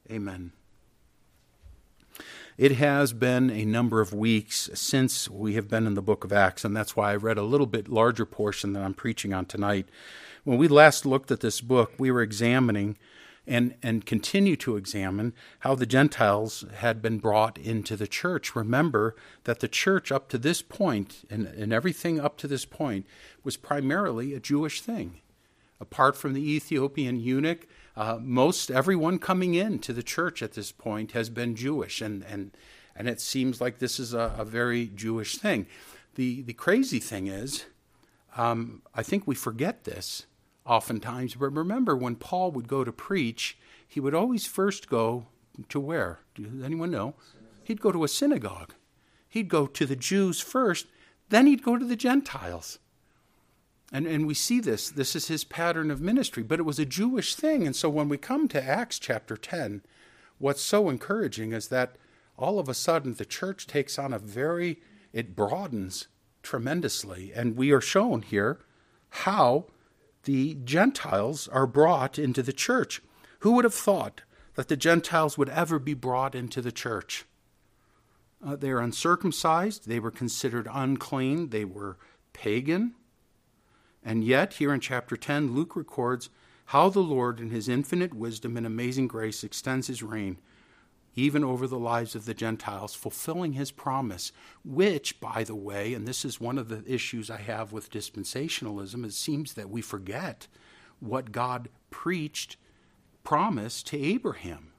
Amen. It has been a number of weeks since we have been in the book of Acts, and that's why I read a little bit larger portion than I'm preaching on tonight. When we last looked at this book, we were examining and continue to examine how the Gentiles had been brought into the church. Remember that the church up to this point, and everything up to this point, was primarily a Jewish thing. Apart from the Ethiopian eunuch, most everyone coming into the church at this point has been Jewish, and it seems like this is a very Jewish thing. The crazy thing is, I think we forget this oftentimes, but remember when Paul would go to preach, he would always first go to where? Does anyone know? He'd go to a synagogue. He'd go to the Jews first, then he'd go to the Gentiles. And we see this. This is his pattern of ministry, but it was a Jewish thing. And so when we come to Acts chapter 10, what's so encouraging is that all of a sudden the church takes on it broadens tremendously. And we are shown here how the Gentiles are brought into the church. Who would have thought that the Gentiles would ever be brought into the church? They are uncircumcised. They were considered unclean. They were pagan. And yet, here in chapter 10, Luke records how the Lord, in his infinite wisdom and amazing grace, extends his reign even over the lives of the Gentiles, fulfilling his promise, which, by the way, and this is one of the issues I have with dispensationalism, it seems that we forget what God promised to Abraham.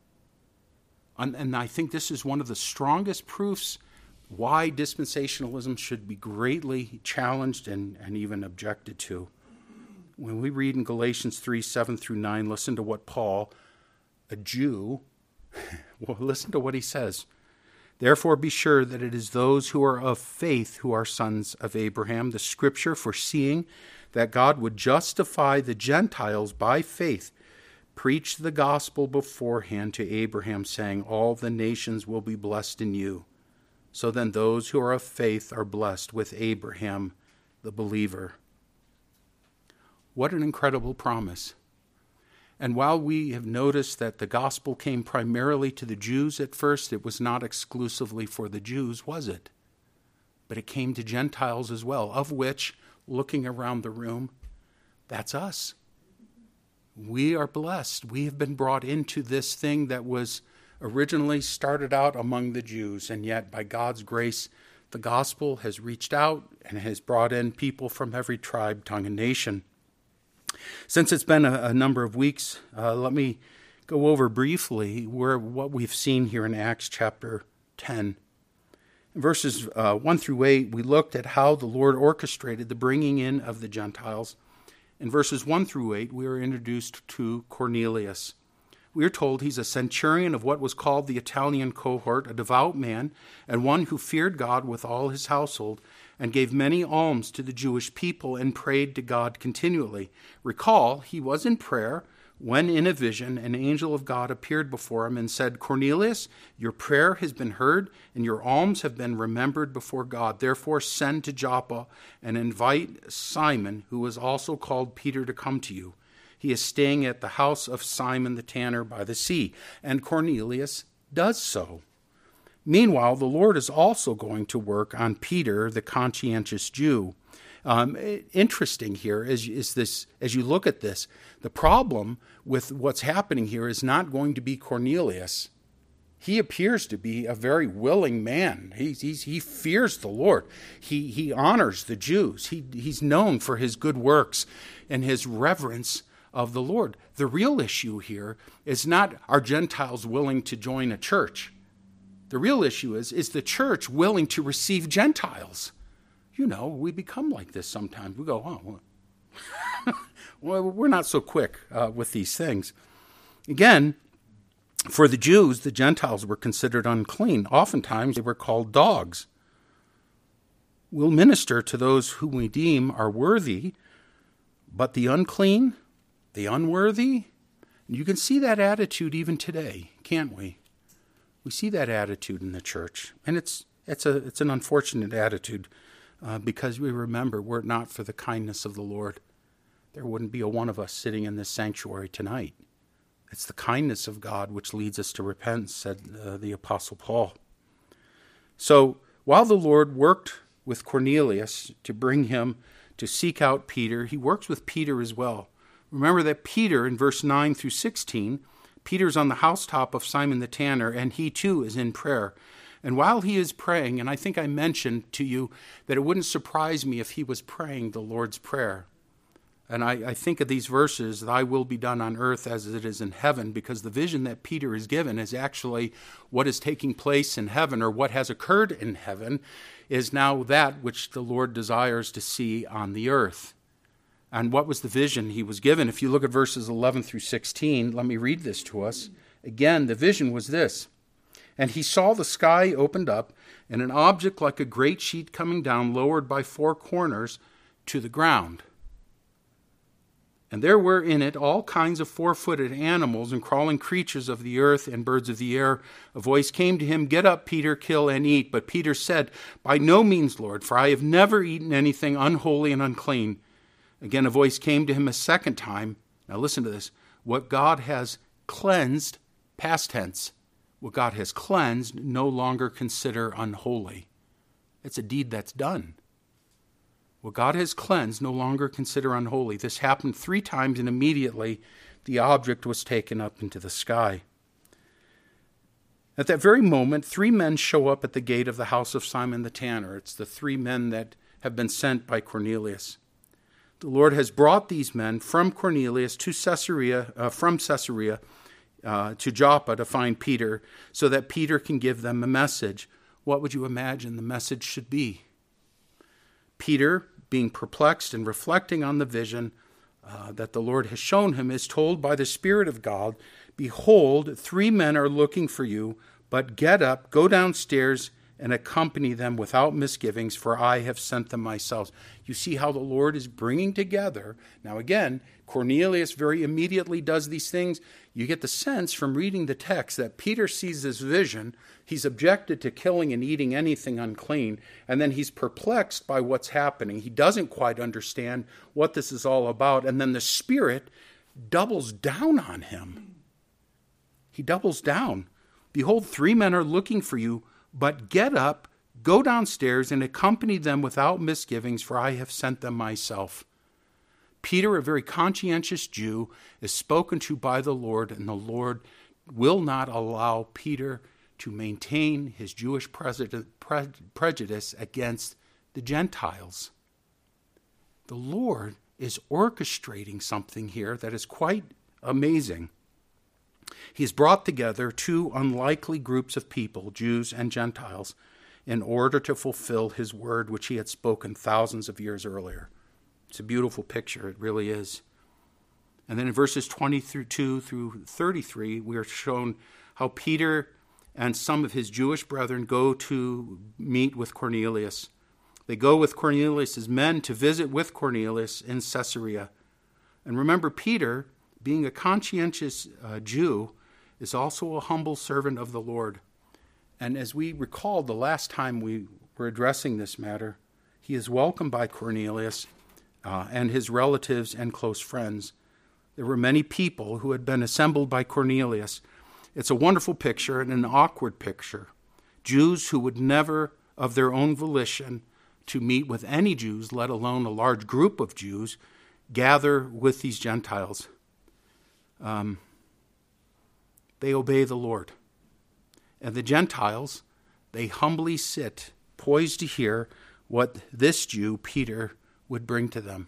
And I think this is one of the strongest proofs why dispensationalism should be greatly challenged and even objected to. When we read in Galatians 3, 7 through 9, listen to what Paul, a Jew, listen to what he says. Therefore be sure that it is those who are of faith who are sons of Abraham. The scripture, foreseeing that God would justify the Gentiles by faith, preached the gospel beforehand to Abraham, saying, all the nations will be blessed in you. So then those who are of faith are blessed with Abraham, the believer. What an incredible promise. And while we have noticed that the gospel came primarily to the Jews at first, it was not exclusively for the Jews, was it? But it came to Gentiles as well, of which, looking around the room, that's us. We are blessed. We have been brought into this thing that was originally started out among the Jews, and yet by God's grace, the gospel has reached out and has brought in people from every tribe, tongue, and nation. Since it's been a number of weeks, let me go over briefly what we've seen here in Acts chapter 10. In verses 1 through 8, we looked at how the Lord orchestrated the bringing in of the Gentiles. In verses 1 through 8, we are introduced to Cornelius. We are told he's a centurion of what was called the Italian cohort, a devout man, and one who feared God with all his household, and gave many alms to the Jewish people and prayed to God continually. Recall, he was in prayer when in a vision an angel of God appeared before him and said, Cornelius, your prayer has been heard, and your alms have been remembered before God. Therefore send to Joppa and invite Simon, who is also called Peter, to come to you. He is staying at the house of Simon the tanner by the sea. And Cornelius does so. Meanwhile, the Lord is also going to work on Peter, the conscientious Jew. Interesting here is this, as you look at this, the problem with what's happening here is not going to be Cornelius. He appears to be a very willing man. He fears the Lord. He honors the Jews. He's known for his good works and his reverence of the Lord. The real issue here is not, are Gentiles willing to join a church? The real issue is the church willing to receive Gentiles? You know, we become like this sometimes. We go, well, we're not so quick with these things. Again, for the Jews, the Gentiles were considered unclean. Oftentimes, they were called dogs. We'll minister to those whom we deem are worthy, but the unclean, the unworthy, you can see that attitude even today, can't we? We see that attitude in the church, and it's an unfortunate attitude because we remember, were it not for the kindness of the Lord, there wouldn't be a one of us sitting in this sanctuary tonight. It's the kindness of God which leads us to repentance, said the Apostle Paul. So while the Lord worked with Cornelius to bring him to seek out Peter, he works with Peter as well. Remember that Peter, in verse 9 through 16, Peter's on the housetop of Simon the tanner, and he too is in prayer. And while he is praying, and I think I mentioned to you that it wouldn't surprise me if he was praying the Lord's Prayer. And I think of these verses, thy will be done on earth as it is in heaven, because the vision that Peter is given is actually what is taking place in heaven, or what has occurred in heaven is now that which the Lord desires to see on the earth. And what was the vision he was given? If you look at verses 11 through 16, let me read this to us. Again, the vision was this. And he saw the sky opened up, and an object like a great sheet coming down, lowered by four corners to the ground. And there were in it all kinds of four-footed animals and crawling creatures of the earth and birds of the air. A voice came to him, get up, Peter, kill and eat. But Peter said, by no means, Lord, for I have never eaten anything unholy and unclean. Again, a voice came to him a second time. Now listen to this. What God has cleansed, past tense, what God has cleansed, no longer consider unholy. It's a deed that's done. What God has cleansed, no longer consider unholy. This happened 3 times, and immediately the object was taken up into the sky. At that very moment, 3 men show up at the gate of the house of Simon the tanner. It's the 3 men that have been sent by Cornelius. The Lord has brought these men from Cornelius to Caesarea, from Caesarea to Joppa to find Peter, so that Peter can give them a message. What would you imagine the message should be? Peter, being perplexed and reflecting on the vision that the Lord has shown him, is told by the Spirit of God, behold, 3 men are looking for you, but get up, go downstairs, and accompany them without misgivings, for I have sent them myself. You see how the Lord is bringing together. Now again, Cornelius very immediately does these things. You get the sense from reading the text that Peter sees this vision. He's objected to killing and eating anything unclean, and then he's perplexed by what's happening. He doesn't quite understand what this is all about, and then the Spirit doubles down on him. He doubles down. Behold, 3 men are looking for you, but get up, go downstairs, and accompany them without misgivings, for I have sent them myself. Peter, a very conscientious Jew, is spoken to by the Lord, and the Lord will not allow Peter to maintain his Jewish prejudice against the Gentiles. The Lord is orchestrating something here that is quite amazing. He's brought together 2 unlikely groups of people, Jews and Gentiles, in order to fulfill his word, which he had spoken thousands of years earlier. It's a beautiful picture. It really is. And then in verses 22 through 33, we are shown how Peter and some of his Jewish brethren go to meet with Cornelius. They go with Cornelius' men to visit with Cornelius in Caesarea. And remember, Peter, being a conscientious Jew, is also a humble servant of the Lord. And as we recall the last time we were addressing this matter, he is welcomed by Cornelius and his relatives and close friends. There were many people who had been assembled by Cornelius. It's a wonderful picture and an awkward picture. Jews who would never, of their own volition, to meet with any Jews, let alone a large group of Jews, gather with these Gentiles. They obey the Lord. And the Gentiles, they humbly sit, poised to hear what this Jew, Peter, would bring to them.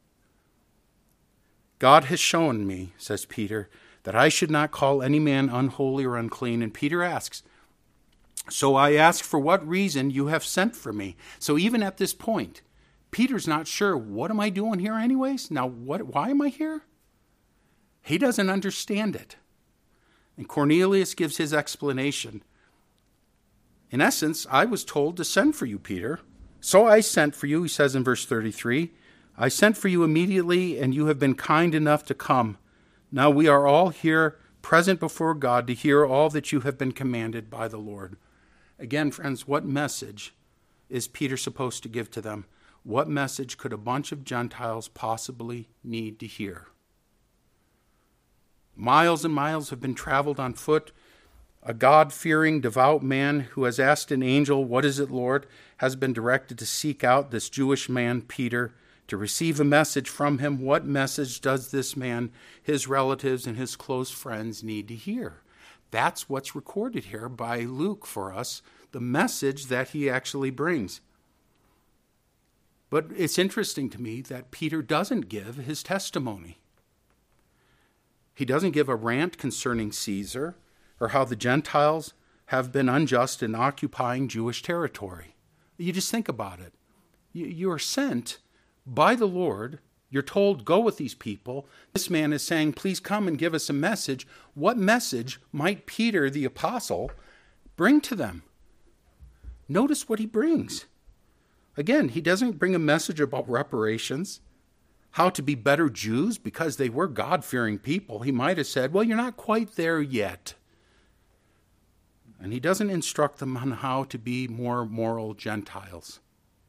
God has shown me, says Peter, that I should not call any man unholy or unclean. And Peter asks, so I ask for what reason you have sent for me. So even at this point, Peter's not sure, what am I doing here anyways? Now, why am I here? He doesn't understand it. And Cornelius gives his explanation. In essence, I was told to send for you, Peter. So I sent for you, he says in verse 33. I sent for you immediately, and you have been kind enough to come. Now we are all here present before God to hear all that you have been commanded by the Lord. Again, friends, what message is Peter supposed to give to them? What message could a bunch of Gentiles possibly need to hear? Miles and miles have been traveled on foot. A God-fearing, devout man who has asked an angel, "What is it, Lord?" has been directed to seek out this Jewish man, Peter, to receive a message from him. What message does this man, his relatives, and his close friends need to hear? That's what's recorded here by Luke for us, the message that he actually brings. But it's interesting to me that Peter doesn't give his testimony. He doesn't give a rant concerning Caesar or how the Gentiles have been unjust in occupying Jewish territory. You just think about it. You are sent by the Lord. You're told, go with these people. This man is saying, please come and give us a message. What message might Peter, the apostle, bring to them? Notice what he brings. Again, he doesn't bring a message about reparations, how to be better Jews because they were God-fearing people. He might have said, well, you're not quite there yet. And he doesn't instruct them on how to be more moral Gentiles.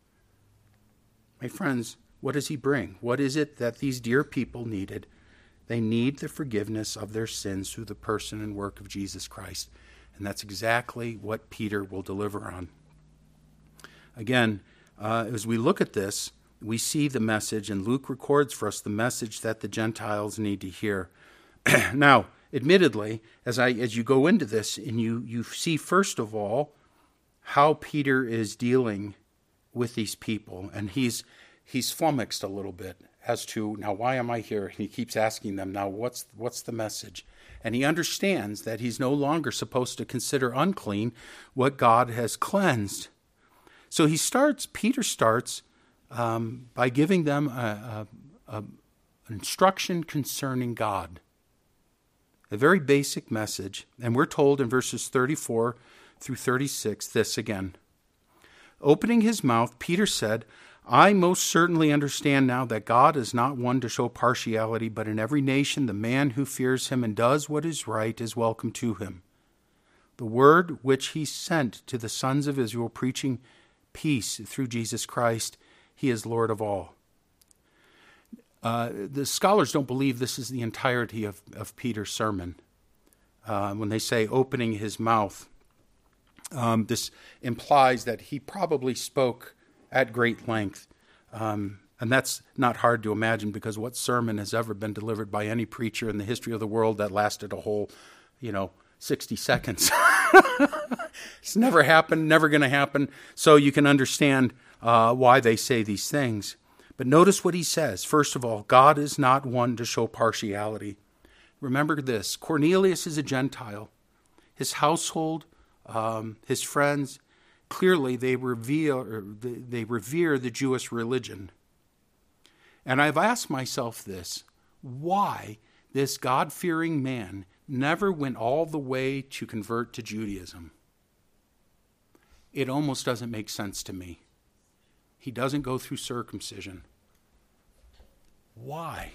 My friends, what does he bring? What is it that these dear people needed? They need the forgiveness of their sins through the person and work of Jesus Christ. And that's exactly what Peter will deliver on. Again, as we look at this, we see the message, and Luke records for us the message that the Gentiles need to hear. Now, admittedly, as you go into this, and you see, first of all, how Peter is dealing with these people, and he's flummoxed a little bit as to, now, why am I here? And he keeps asking them, now, what's the message? And he understands that he's no longer supposed to consider unclean what God has cleansed. So Peter starts by giving them an instruction concerning God. A very basic message. And we're told in verses 34 through 36 this again. Opening his mouth, Peter said, I most certainly understand now that God is not one to show partiality, but in every nation the man who fears him and does what is right is welcome to him. The word which he sent to the sons of Israel, preaching peace through Jesus Christ, he is Lord of all. The scholars don't believe this is the entirety of Peter's sermon. When they say opening his mouth, this implies that he probably spoke at great length. And that's not hard to imagine, because what sermon has ever been delivered by any preacher in the history of the world that lasted a whole, 60 seconds? It's never happened, never going to happen. So you can understand why they say these things. But notice what he says. First of all, God is not one to show partiality. Remember this, Cornelius is a Gentile. His household, his friends, clearly they revere the Jewish religion. And I've asked myself this, why this God-fearing man never went all the way to convert to Judaism? It almost doesn't make sense to me. He doesn't go through circumcision. Why?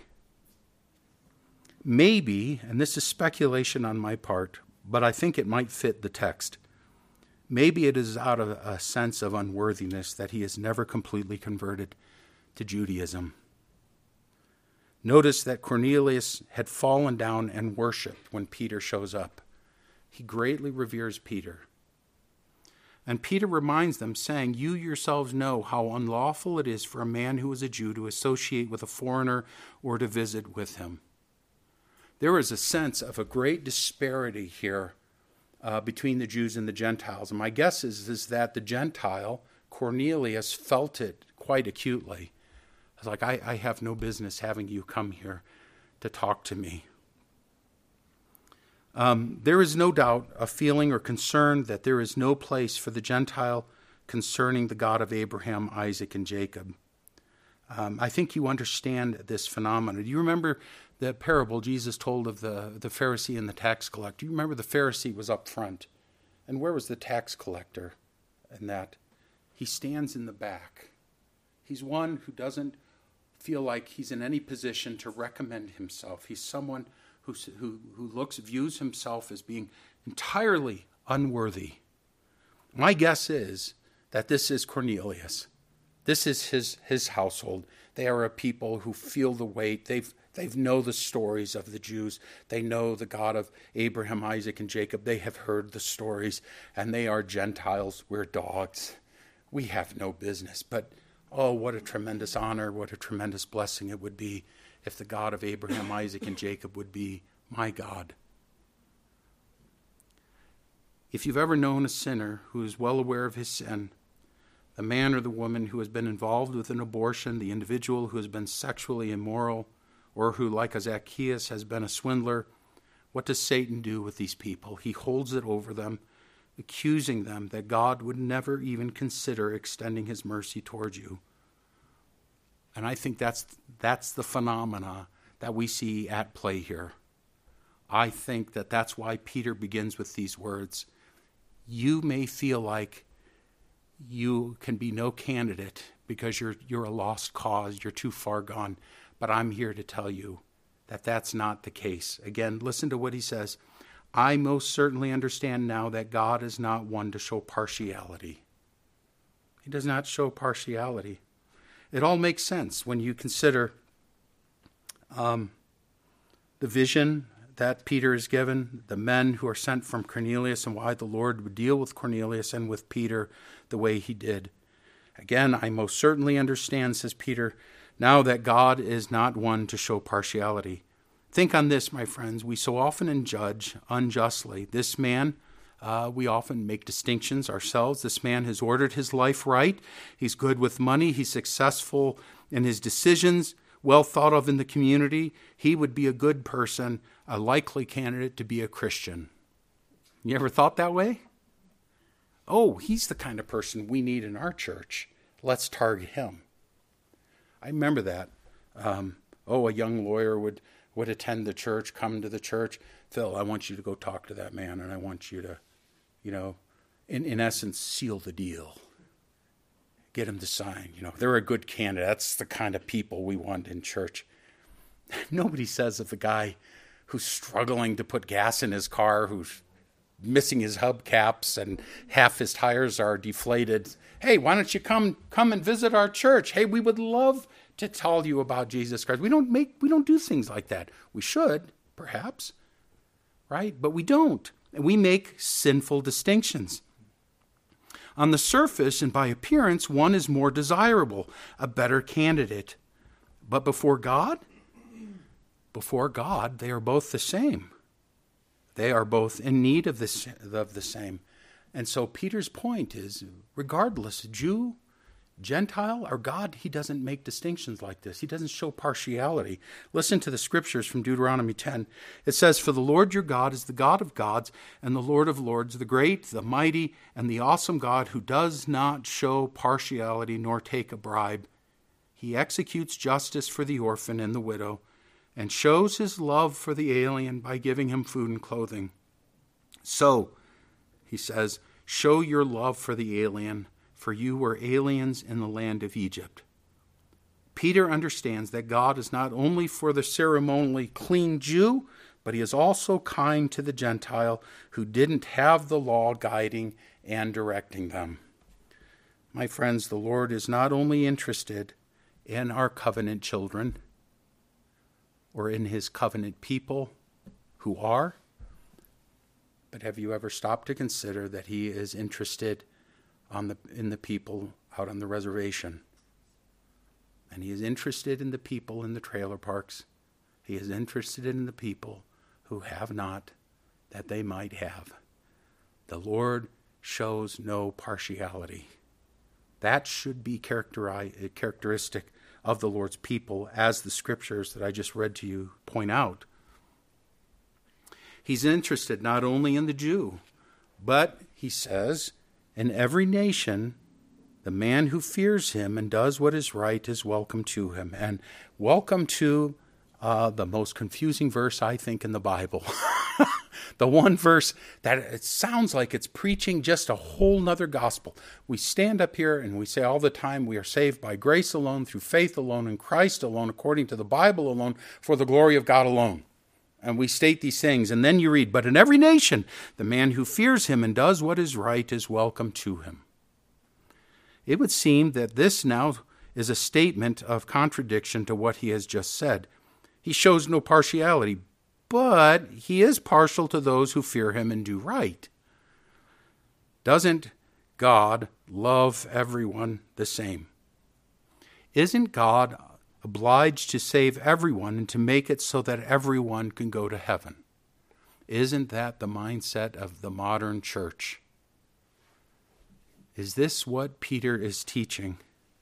Maybe, and this is speculation on my part, but I think it might fit the text. Maybe it is out of a sense of unworthiness that he has never completely converted to Judaism. Notice that Cornelius had fallen down and worshipped when Peter shows up. He greatly reveres Peter. And Peter reminds them, saying, you yourselves know how unlawful it is for a man who is a Jew to associate with a foreigner or to visit with him. There is a sense of a great disparity here between the Jews and the Gentiles. And my guess is that the Gentile, Cornelius, felt it quite acutely. It's like, I have no business having you come here to talk to me. There is no doubt a feeling or concern that there is no place for the Gentile concerning the God of Abraham, Isaac, and Jacob. I think you understand this phenomenon. Do you remember the parable Jesus told of the Pharisee and the tax collector? You remember the Pharisee was up front. And where was the tax collector in that? He stands in the back. He's one who doesn't feel like he's in any position to recommend himself. He's someone who views himself as being entirely unworthy. My guess is that this is Cornelius. This is his household. They are a people who feel the weight. They know the stories of the Jews. They know the God of Abraham, Isaac, and Jacob. They have heard the stories, and they are Gentiles. We're dogs. We have no business. But, oh, what a tremendous honor, what a tremendous blessing it would be if the God of Abraham, Isaac, and Jacob would be my God. If you've ever known a sinner who is well aware of his sin, the man or the woman who has been involved with an abortion, the individual who has been sexually immoral, or who, like Zacchaeus, has been a swindler, what does Satan do with these people? He holds it over them, accusing them that God would never even consider extending his mercy towards you. And I think that's the phenomena that we see at play here. I think that that's why Peter begins with these words. You may feel like you can be no candidate because you're a lost cause, you're too far gone. But I'm here to tell you that that's not the case. Again, listen to what he says. I most certainly understand now that God is not one to show partiality. He does not show partiality. It all makes sense when you consider the vision that Peter is given, the men who are sent from Cornelius, and why the Lord would deal with Cornelius and with Peter the way he did. Again, I most certainly understand, says Peter, now that God is not one to show partiality. Think on this, my friends. We so often judge unjustly. This man, we often make distinctions ourselves. This man has ordered his life right. He's good with money. He's successful in his decisions, well thought of in the community. He would be a good person, a likely candidate to be a Christian. You ever thought that way? Oh, he's the kind of person we need in our church. Let's target him. I remember that. A young lawyer would attend the church, come to the church. Phil, I want you to go talk to that man, and I want you to, in essence, seal the deal. Get him to sign. They're a good candidate. That's the kind of people we want in church. Nobody says of the guy who's struggling to put gas in his car, who's missing his hubcaps and half his tires are deflated. Hey, why don't you come and visit our church? Hey, we would love to tell you about Jesus Christ. We don't do things like that. We should, perhaps, right? But we don't. And we make sinful distinctions. On the surface and by appearance, one is more desirable, a better candidate. But before God, they are both the same. They are both in need of the same. And so Peter's point is, regardless, Jew, Gentile, or God, he doesn't make distinctions like this. He doesn't show partiality. Listen to the scriptures from Deuteronomy 10. It says, For the Lord your God is the God of gods and the Lord of lords, the great, the mighty, and the awesome God who does not show partiality nor take a bribe. He executes justice for the orphan and the widow, and shows his love for the alien by giving him food and clothing. So, he says, show your love for the alien, for you were aliens in the land of Egypt. Peter understands that God is not only for the ceremonially clean Jew, but he is also kind to the Gentile who didn't have the law guiding and directing them. My friends, the Lord is not only interested in our covenant children, or in his covenant people who are, but have you ever stopped to consider that he is interested in the people out on the reservation? And he is interested in the people in the trailer parks. He is interested in the people who have not, that they might have. The Lord shows no partiality. That should be characteristic of the Lord's people, as the scriptures that I just read to you point out. He's interested not only in the Jew, but, he says, in every nation, the man who fears him and does what is right is welcome to him. And welcome to the most confusing verse, I think, in the Bible. The one verse that it sounds like it's preaching just a whole nother gospel. We stand up here and we say all the time, we are saved by grace alone, through faith alone, in Christ alone, according to the Bible alone, for the glory of God alone. And we state these things. And then you read, but in every nation, the man who fears him and does what is right is welcome to him. It would seem that this now is a statement of contradiction to what he has just said. He shows no partiality, but he is partial to those who fear him and do right. Doesn't God love everyone the same? Isn't God obliged to save everyone and to make it so that everyone can go to heaven? Isn't that the mindset of the modern church? Is this what Peter is teaching?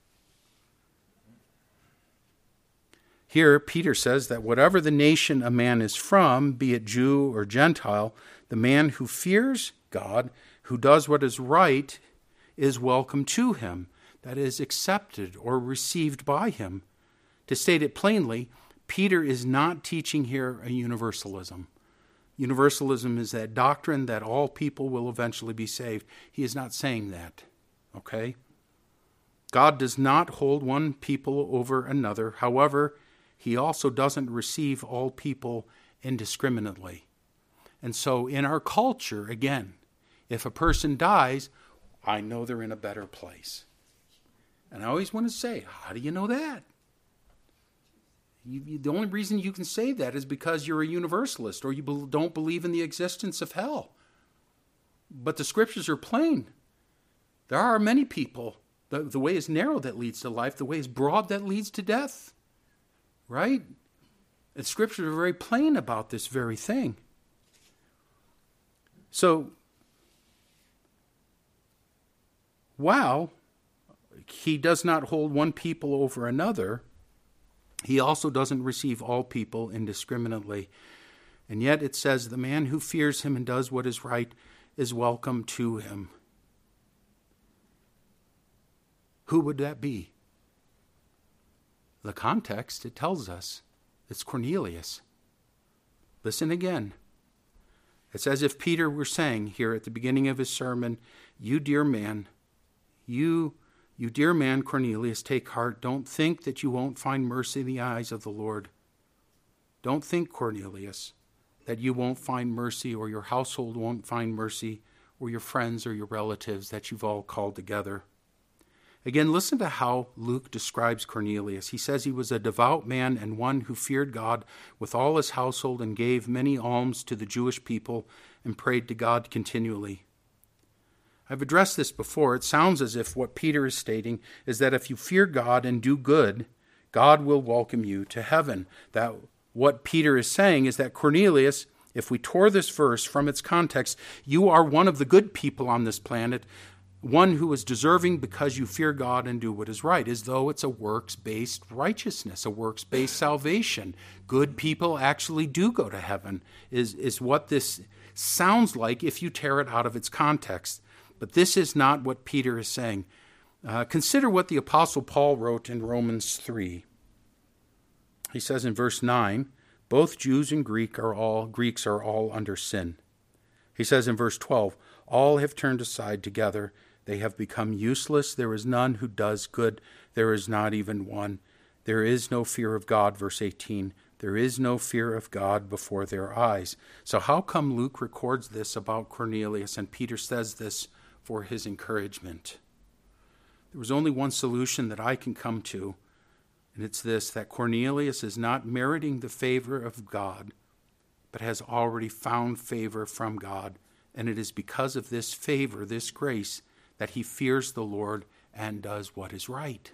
Here, Peter says that whatever the nation a man is from, be it Jew or Gentile, the man who fears God, who does what is right, is welcome to him, that is, accepted or received by him. To state it plainly, Peter is not teaching here a universalism. Universalism is that doctrine that all people will eventually be saved. He is not saying that, okay? God does not hold one people over another. However, he also doesn't receive all people indiscriminately. And so in our culture, again, if a person dies, I know they're in a better place. And I always want to say, how do you know that? The only reason you can say that is because you're a universalist or you don't believe in the existence of hell. But the scriptures are plain. There are many people. The way is narrow that leads to life. The way is broad that leads to death. Right? The scriptures are very plain about this very thing. So, while he does not hold one people over another, he also doesn't receive all people indiscriminately. And yet it says the man who fears him and does what is right is welcome to him. Who would that be? The context, it tells us, it's Cornelius. Listen again. It's as if Peter were saying here at the beginning of his sermon, you dear man, you dear man Cornelius, take heart. Don't think that you won't find mercy in the eyes of the Lord. Don't think, Cornelius, that you won't find mercy or your household won't find mercy or your friends or your relatives that you've all called together. Again, listen to how Luke describes Cornelius. He says he was a devout man and one who feared God with all his household and gave many alms to the Jewish people and prayed to God continually. I've addressed this before. It sounds as if what Peter is stating is that if you fear God and do good, God will welcome you to heaven. That what Peter is saying is that Cornelius, if we tore this verse from its context, you are one of the good people on this planet, one who is deserving because you fear God and do what is right, as though it's a works-based righteousness, a works-based salvation. Good people actually do go to heaven, is what this sounds like if you tear it out of its context. But this is not what Peter is saying. Consider what the Apostle Paul wrote in Romans 3. He says in verse 9, both Jews and Greeks are all under sin. He says in verse 12, all have turned aside together. They have become useless. There is none who does good. There is not even one. There is no fear of God, verse 18. There is no fear of God before their eyes. So how come Luke records this about Cornelius and Peter says this for his encouragement? There was only one solution that I can come to, and it's this, that Cornelius is not meriting the favor of God, but has already found favor from God. And it is because of this favor, this grace, that he fears the Lord and does what is right.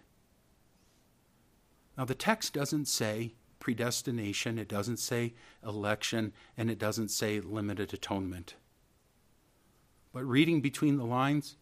Now, the text doesn't say predestination, it doesn't say election, and it doesn't say limited atonement. But reading between the lines,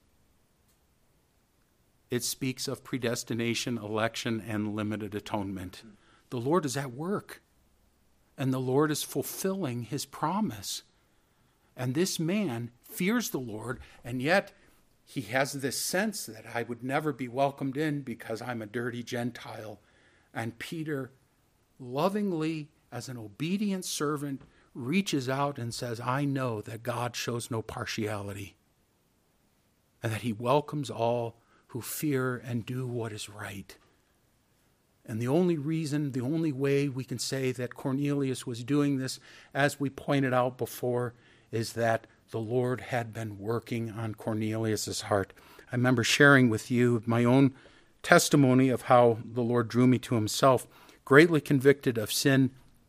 it speaks of predestination, election, and limited atonement. The Lord is at work, and the Lord is fulfilling his promise. And this man fears the Lord, and yet he has this sense that I would never be welcomed in because I'm a dirty Gentile. And Peter, lovingly, as an obedient servant, reaches out and says, I know that God shows no partiality, and that he welcomes all who fear and do what is right. And the only reason, the only way we can say that Cornelius was doing this, as we pointed out before, is that the Lord had been working on Cornelius' heart. I remember sharing with you my own testimony of how the Lord drew me to himself, greatly convicted of sin,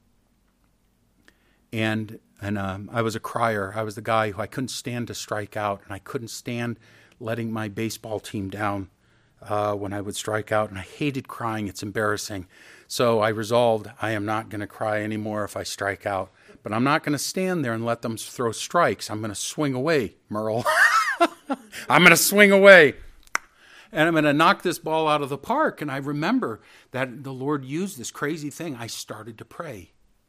And I was a crier. I was the guy who I couldn't stand to strike out, and I couldn't stand letting my baseball team down when I would strike out, and I hated crying. It's embarrassing. So I resolved I am not going to cry anymore if I strike out. But I'm not going to stand there and let them throw strikes. I'm going to swing away, Merle. I'm going to swing away. And I'm going to knock this ball out of the park. And I remember that the Lord used this crazy thing. I started to pray.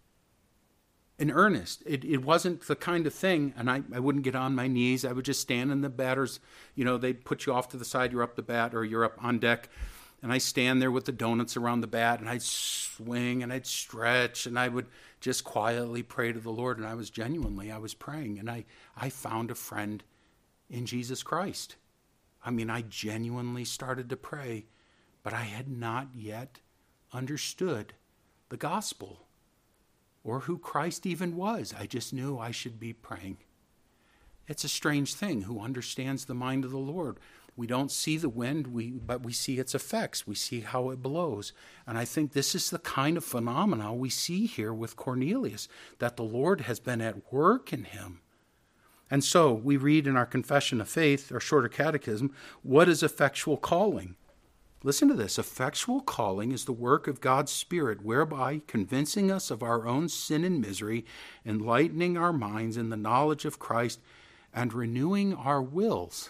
In earnest. It wasn't the kind of thing, and I wouldn't get on my knees. I would just stand in the batters. They'd put you off to the side. You're up the bat, or you're up on deck. And I stand there with the donuts around the bat, and I'd swing, and I'd stretch, and I would just quietly pray to the Lord. And I was praying. And I found a friend in Jesus Christ. I genuinely started to pray, but I had not yet understood the gospel or who Christ even was. I just knew I should be praying. It's a strange thing. Who understands the mind of the Lord? We don't see the wind, but we see its effects. We see how it blows. And I think this is the kind of phenomena we see here with Cornelius, that the Lord has been at work in him. And so we read in our Confession of Faith, or Shorter Catechism, what is effectual calling? Listen to this. Effectual calling is the work of God's Spirit, whereby convincing us of our own sin and misery, enlightening our minds in the knowledge of Christ, and renewing our wills.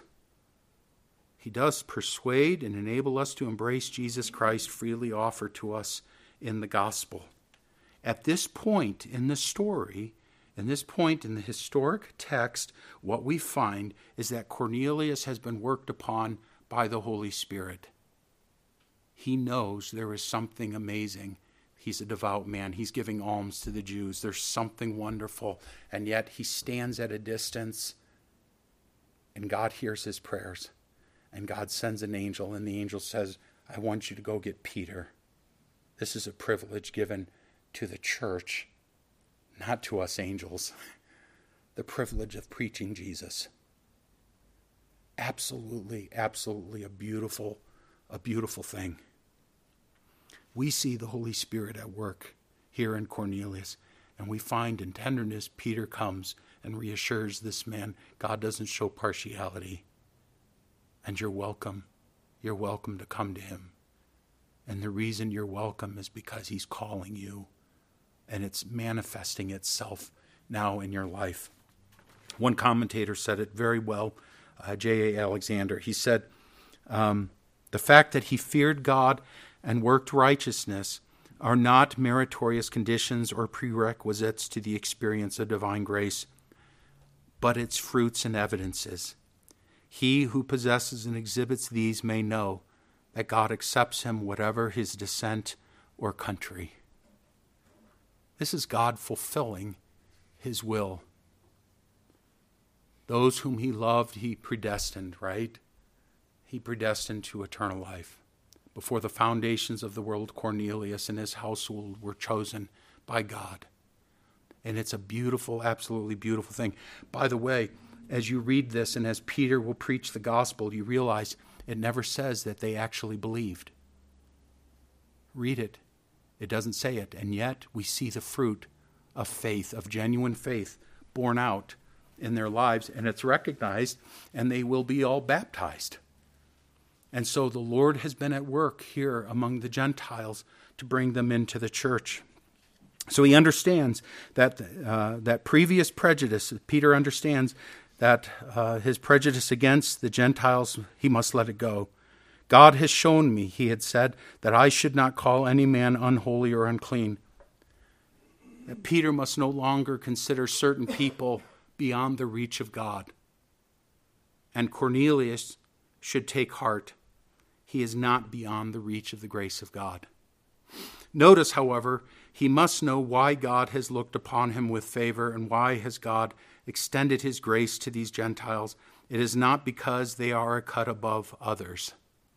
He does persuade and enable us to embrace Jesus Christ freely offered to us in the gospel. At this point in the story, in this point in the historic text, what we find is that Cornelius has been worked upon by the Holy Spirit. He knows there is something amazing. He's a devout man. He's giving alms to the Jews. There's something wonderful. And yet he stands at a distance, and God hears his prayers. And God sends an angel, and the angel says, I want you to go get Peter. This is a privilege given to the church, not to us angels. The privilege of preaching Jesus. Absolutely, absolutely a beautiful thing. We see the Holy Spirit at work here in Cornelius, and we find in tenderness Peter comes and reassures this man God doesn't show partiality, and you're welcome. You're welcome to come to him. And the reason you're welcome is because he's calling you, and it's manifesting itself now in your life. One commentator said it very well, J.A. Alexander. He said, the fact that he feared God and worked righteousness are not meritorious conditions or prerequisites to the experience of divine grace, but its fruits and evidences. He who possesses and exhibits these may know that God accepts him whatever his descent or country. This is God fulfilling his will. Those whom he loved, he predestined, right? He predestined to eternal life. Before the foundations of the world, Cornelius and his household were chosen by God. And it's a beautiful, absolutely beautiful thing. By the way, as you read this and as Peter will preach the gospel, you realize it never says that they actually believed. Read it. It doesn't say it. And yet we see the fruit of faith, of genuine faith, borne out in their lives. And it's recognized, and they will be all baptized. And so the Lord has been at work here among the Gentiles to bring them into the church. So he understands that that previous prejudice, Peter understands that his prejudice against the Gentiles, he must let it go. God has shown me, he had said, that I should not call any man unholy or unclean. That Peter must no longer consider certain people beyond the reach of God. And Cornelius should take heart. He is not beyond the reach of the grace of God. Notice, however, he must know why God has looked upon him with favor and why has God extended his grace to these Gentiles. It is not because they are a cut above others.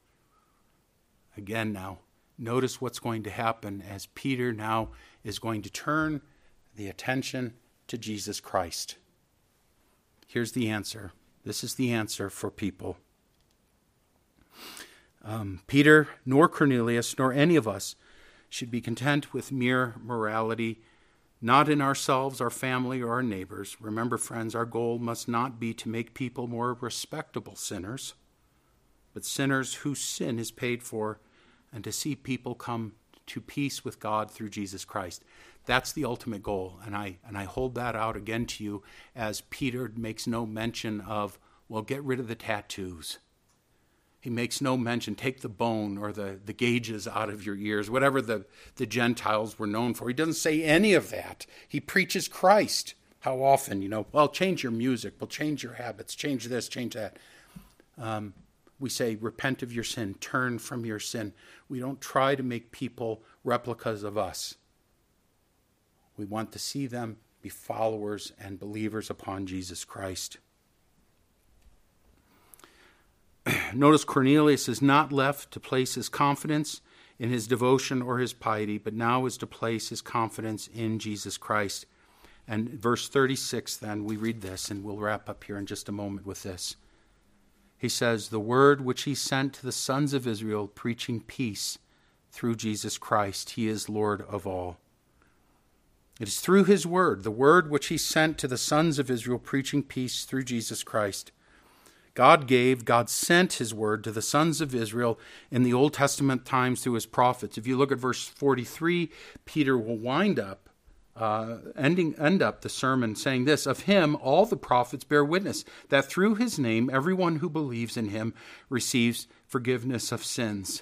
Again now, notice what's going to happen as Peter now is going to turn the attention to Jesus Christ. Here's the answer. This is the answer for people. Peter, nor Cornelius, nor any of us should be content with mere morality not in ourselves, our family, or our neighbors. Remember, friends, our goal must not be to make people more respectable sinners, but sinners whose sin is paid for, and to see people come to peace with God through Jesus Christ. That's the ultimate goal, and I hold that out again to you as Peter makes no mention of, well, get rid of the tattoos. He makes no mention, take the bone or the gauges out of your ears, whatever the Gentiles were known for. He doesn't say any of that. He preaches Christ. How often, well, change your music, well, change your habits, change this, change that. We say, repent of your sin, turn from your sin. We don't try to make people replicas of us. We want to see them be followers and believers upon Jesus Christ. Notice Cornelius is not left to place his confidence in his devotion or his piety, but now is to place his confidence in Jesus Christ. And verse 36, then, we read this, and we'll wrap up here in just a moment with this. He says, the word which he sent to the sons of Israel, preaching peace through Jesus Christ. He is Lord of all. It is through his word, the word which he sent to the sons of Israel, preaching peace through Jesus Christ. God sent his word to the sons of Israel in the Old Testament times through his prophets. If you look at verse 43, Peter will end up the sermon saying this, of him all the prophets bear witness that through his name everyone who believes in him receives forgiveness of sins.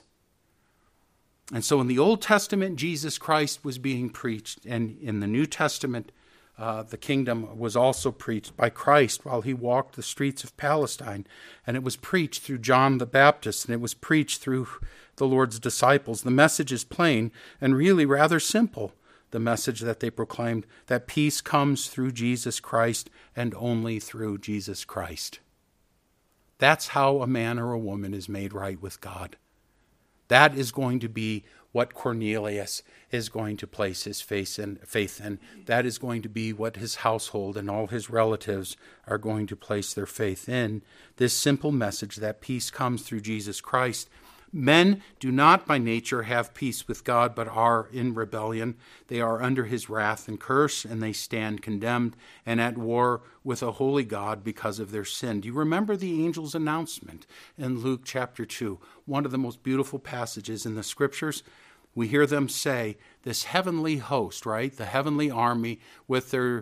And so in the Old Testament, Jesus Christ was being preached, and in the New Testament, the kingdom was also preached by Christ while he walked the streets of Palestine. And it was preached through John the Baptist, and it was preached through the Lord's disciples. The message is plain and really rather simple. The message that they proclaimed, that peace comes through Jesus Christ and only through Jesus Christ. That's how a man or a woman is made right with God. That is going to be what Cornelius is going to place his faith in. That is going to be what his household and all his relatives are going to place their faith in. This simple message that peace comes through Jesus Christ. Men do not by nature have peace with God, but are in rebellion. They are under his wrath and curse, and they stand condemned and at war with a holy God because of their sin. Do you remember the angel's announcement in Luke chapter 2? One of the most beautiful passages in the scriptures. We hear them say, this heavenly host, right? The heavenly army with their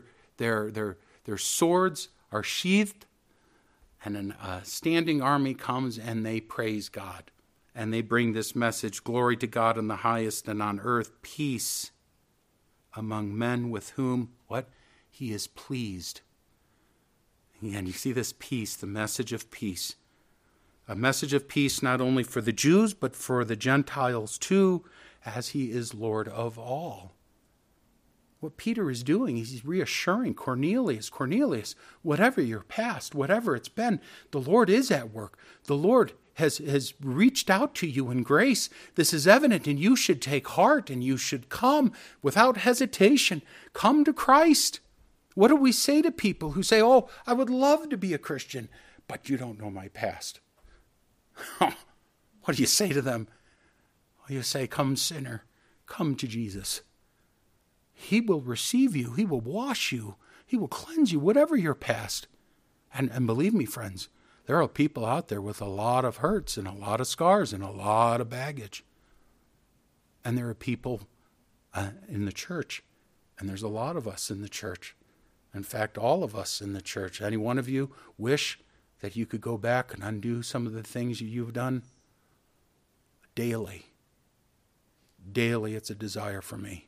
swords are sheathed, and a standing army comes and they praise God. And they bring this message, glory to God in the highest, and on earth peace among men with whom, what? He is pleased. And you see this peace, the message of peace. A message of peace not only for the Jews, but for the Gentiles too, as he is Lord of all. What Peter is doing is he's reassuring Cornelius, whatever your past, whatever it's been, the Lord is at work. The Lord has reached out to you in grace. This is evident, and you should take heart, and you should come without hesitation. Come to Christ. What do we say to people who say, oh, I would love to be a Christian, but you don't know my past? What do you say to them? Well, you say, come sinner, come to Jesus. He will receive you. He will wash you. He will cleanse you, whatever your past. And believe me, friends, there are people out there with a lot of hurts and a lot of scars and a lot of baggage. And there are people in the church, and there's a lot of us in the church. In fact, all of us in the church. Any one of you wish that you could go back and undo some of the things you've done? Daily. Daily, it's a desire for me.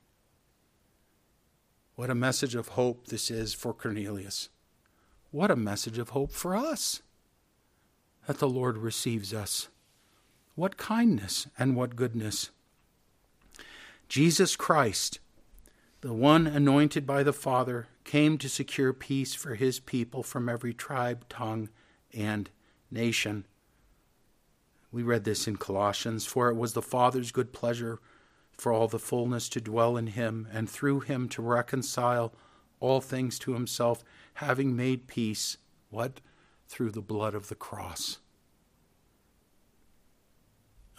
What a message of hope this is for Cornelius. What a message of hope for us, that the Lord receives us. What kindness and what goodness. Jesus Christ, the one anointed by the Father, came to secure peace for his people from every tribe, tongue, and nation. We read this in Colossians, for it was the Father's good pleasure for all the fullness to dwell in him, and through him to reconcile all things to himself, having made peace, what? Through the blood of the cross.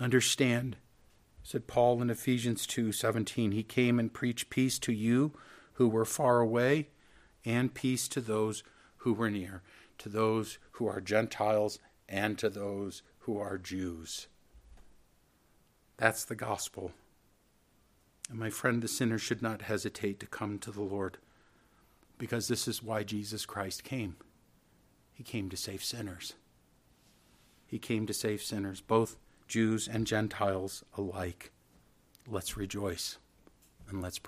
Understand, said Paul in Ephesians 2:17, he came and preached peace to you who were far away, and peace to those who were near, to those who are Gentiles and to those who are Jews. That's the gospel. And my friend, the sinner should not hesitate to come to the Lord, because this is why Jesus Christ came. He came to save sinners. He came to save sinners, both Jews and Gentiles alike. Let's rejoice and let's pray.